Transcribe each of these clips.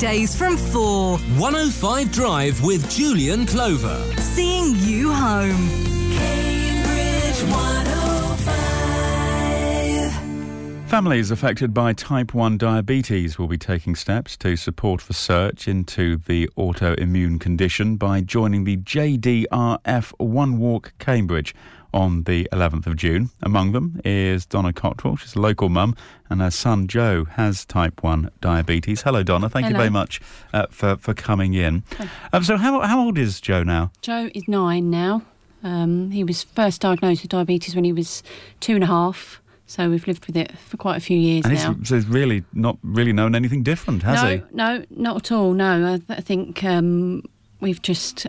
weekdays from 4. 105 Drive with Julian Clover. Seeing you home. Cambridge 105. Families affected by type 1 diabetes will be taking steps to support research into the autoimmune condition by joining the JDRF One Walk Cambridge on the 11th of June. Among them is Donna Cottrell. She's a local mum, and her son Joe has type 1 diabetes. Hello, Donna. Thank you very much for coming in. So how old is Joe now? Joe is 9 now. He was first diagnosed with diabetes when he was 2.5. So we've lived with it for quite a few years now. So he's really not really known anything different, has he? No, not at all, no. I think we've just...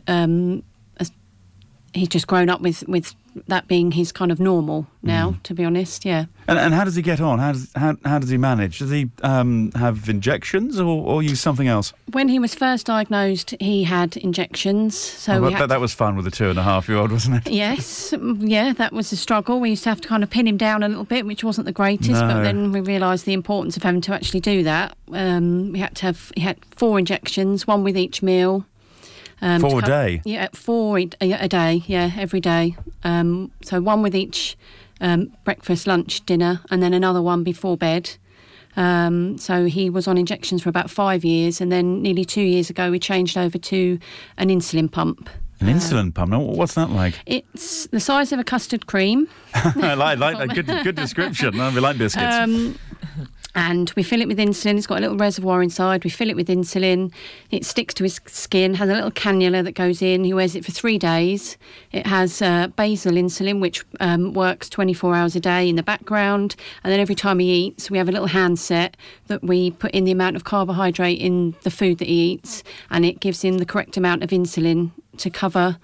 he's just grown up with that being his kind of normal now, to be honest, yeah. And how does he get on? How does he manage? Does he have injections or use something else? When he was first diagnosed, he had injections. So that was fun with a 2.5-year-old, wasn't it? Yes, yeah, that was a struggle. We used to have to kind of pin him down a little bit, which wasn't the greatest, but then we realised the importance of having to actually do that. He had 4 injections, 1 with each meal. 4 a day? Yeah, 4 a day, yeah, every day. So 1 with each breakfast, lunch, dinner, and then another one before bed. So he was on injections for about 5 years, and then nearly 2 years ago we changed over to an insulin pump. An insulin pump? Now, what's that like? It's the size of a custard cream. I like a good description. We like biscuits. And we fill it with insulin. It's got a little reservoir inside. We fill it with insulin. It sticks to his skin, has a little cannula that goes in. He wears it for 3 days. It has basal insulin, which works 24 hours a day in the background. And then every time he eats, we have a little handset that we put in the amount of carbohydrate in the food that he eats. And it gives him the correct amount of insulin to cover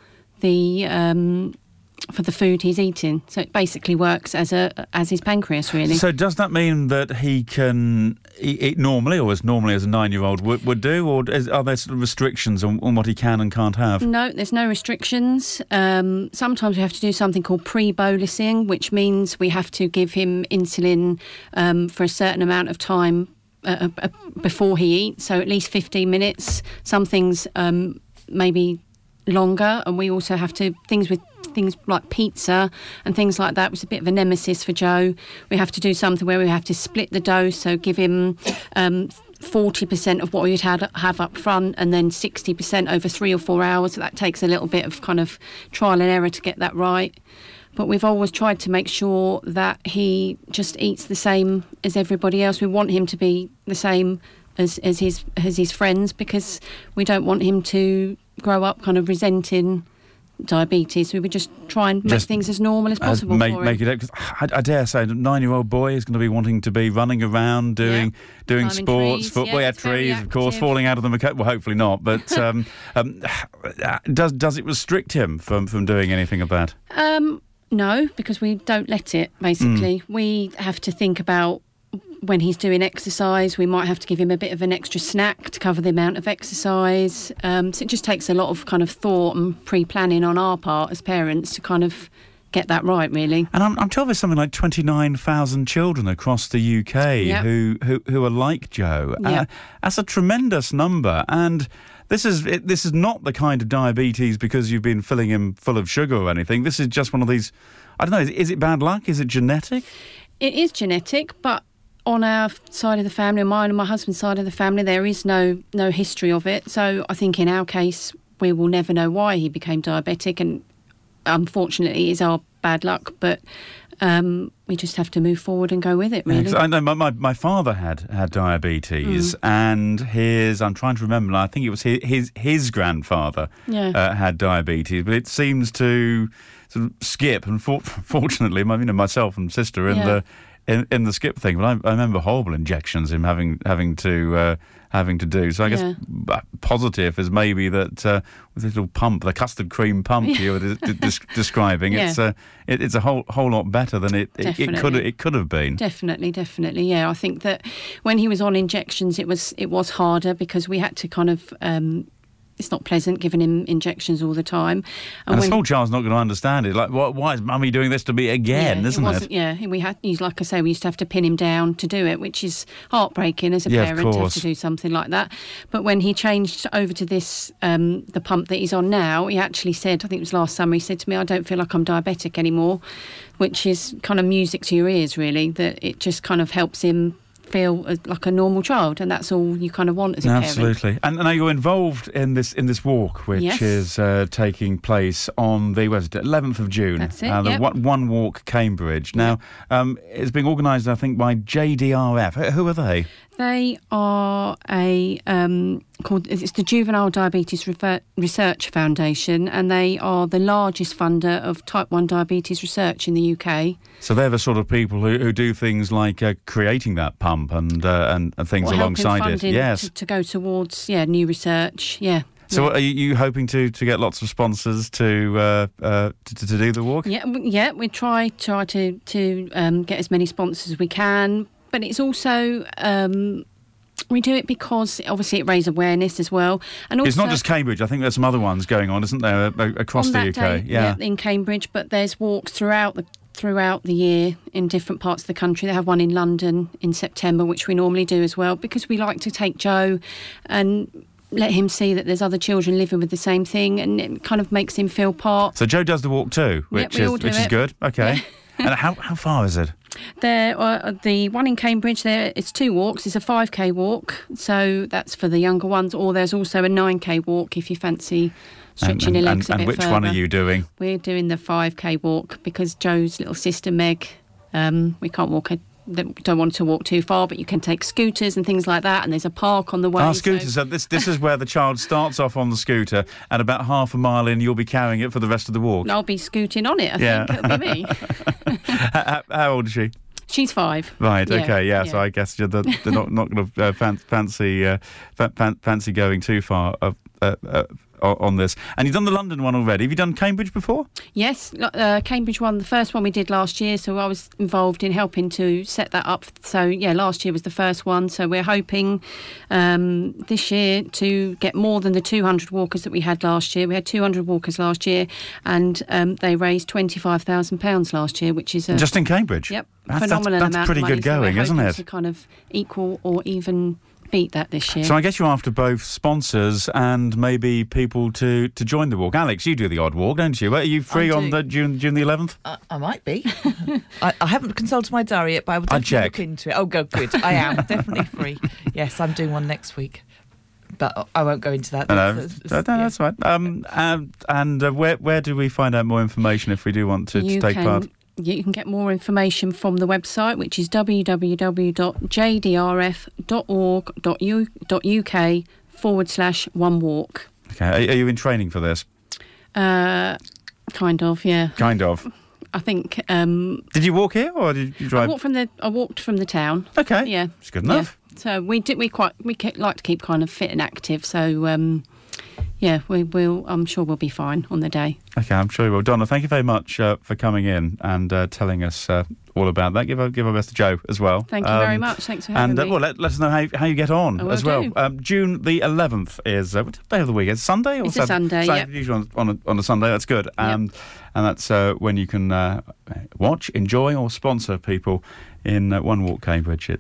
for the food he's eating. So it basically works as his pancreas, really. So does that mean that he can eat normally, or as normally as a 9-year-old would do, or are there sort of restrictions on what he can and can't have? No, there's no restrictions. Sometimes we have to do something called pre-bolusing, which means we have to give him insulin for a certain amount of time before he eats, so at least 15 minutes. Some things maybe longer, and we also have to things like pizza and things like that was a bit of a nemesis for Joe. We have to do something where we have to split the dose, so give him 40% of what we'd have up front, and then 60% over 3 or 4 hours. So that takes a little bit of kind of trial and error to get that right. But we've always tried to make sure that he just eats the same as everybody else. We want him to be the same as his friends, because we don't want him to grow up kind of resenting diabetes. We would just try and make things as normal as possible for him. Make it, because I dare say a 9-year-old boy is going to be wanting to be running around, doing sports, football, trees, of course, falling out of them. Well, hopefully not. But does it restrict him from doing anything of that? No, because we don't let it, basically. We have to think about when he's doing exercise. We might have to give him a bit of an extra snack to cover the amount of exercise. So it just takes a lot of kind of thought and pre-planning on our part as parents to kind of get that right, really. And I'm told there's something like 29,000 children across the UK who are like Joe. That's a tremendous number, and this is not the kind of diabetes because you've been filling him full of sugar or anything. This is just one of these, I don't know, is it bad luck? Is it genetic? It is genetic, but on our side of the family, mine and my husband's side of the family, there is no history of it. So I think in our case, we will never know why he became diabetic, and unfortunately it is our bad luck, but we just have to move forward and go with it, really. I know my father had diabetes, and I'm trying to remember, I think it was his grandfather had diabetes, but it seems to sort of skip, and fortunately, myself and sister in the skip thing, but I remember horrible injections him having to do. So I guess positive is maybe that with this little pump, the custard cream pump you were describing, it's a whole lot better than it could have been. Definitely, yeah. I think that when he was on injections, it was harder because we had to kind of it's not pleasant giving him injections all the time. And a small child's not going to understand it. Like, why is Mummy doing this to me again? Isn't it? Yeah, like I say, we used to have to pin him down to do it, which is heartbreaking as a parent to have to do something like that. But when he changed over to this, the pump that he's on now, he actually said, I think it was last summer, he said to me, I don't feel like I'm diabetic anymore, which is kind of music to your ears, really, that it just kind of helps him feel like a normal child, and that's all you kind of want as a parent. Absolutely. And now you're involved in this walk, which is taking place on the 11th of June. That's it. The One Walk Cambridge. Now, it's being organised, I think, by JDRF. Who are they? They are it's the Juvenile Diabetes Research Foundation, and they are the largest funder of type 1 diabetes research in the UK. So they're the sort of people who do things like creating that pump and things alongside it. Yes, to go towards new research. Yeah. So are you hoping to get lots of sponsors to do the walk? Yeah. We try to get as many sponsors as we can. But it's also, we do it because obviously it raises awareness as well. And also, it's not just Cambridge. I think there's some other ones going on, isn't there, across the UK? Day, yeah, in Cambridge. But there's walks throughout the year in different parts of the country. They have one in London in September, which we normally do as well, because we like to take Joe and let him see that there's other children living with the same thing, and it kind of makes him feel part. So Joe does the walk too, which is good. Okay. Yeah. And how far is it? The one in Cambridge, it's 2 walks. It's a 5k walk, so that's for the younger ones, or there's also a 9k walk if you fancy stretching your legs a bit further. And which one are you doing? We're doing the 5k walk because Joe's little sister Meg, we can't walk don't want to walk too far, but you can take scooters and things like that, and there's a park on the way. Scooters. So this is where the child starts off on the scooter, and about half a mile in, you'll be carrying it for the rest of the walk. I'll be scooting on it, I think. It'll be me. How old is she? She's 5. Right, okay, yeah. So I guess they're not going to fancy going too far on this. And you've done the London one already. Have you done Cambridge before? Yes, Cambridge one, the first one we did last year, so I was involved in helping to set that up. So, last year was the first one, so we're hoping this year to get more than the 200 walkers that we had last year. We had 200 walkers last year, and they raised £25,000 last year, which is just in Cambridge? Yep, phenomenal amount of pretty money. Good going, so isn't it? To kind of equal or even beat that this year. So I guess you're after both sponsors and maybe people to join the walk. Alex, you do the odd walk, don't you? Are you free on the June the 11th? I might be. I haven't consulted my diary yet, but I would definitely look into it. Oh, good. I am definitely free. Yes, I'm doing one next week. But I won't go into that. No, that's fine. And where do we find out more information if we do want to take part? You can get more information from the website, which is www.jdrf.org.uk/onewalk. Okay. Are you in training for this? Kind of, yeah. Kind of. I think. Did you walk here or did you drive? I walked from the town. Okay. Yeah. It's good enough. Yeah. So we like to keep kind of fit and active. So I'm sure we'll be fine on the day. Okay, I'm sure you will. Donna, thank you very much for coming in and telling us all about that. Give our best to Joe as well. Thank you very much. Thanks for having me. And let us know how you get on as well. June the 11th is what day of the week? Is it Sunday or it's a Sunday? Yeah. Usually on a Sunday. That's good. And that's when you can watch, enjoy, or sponsor people in One Walk Cambridge.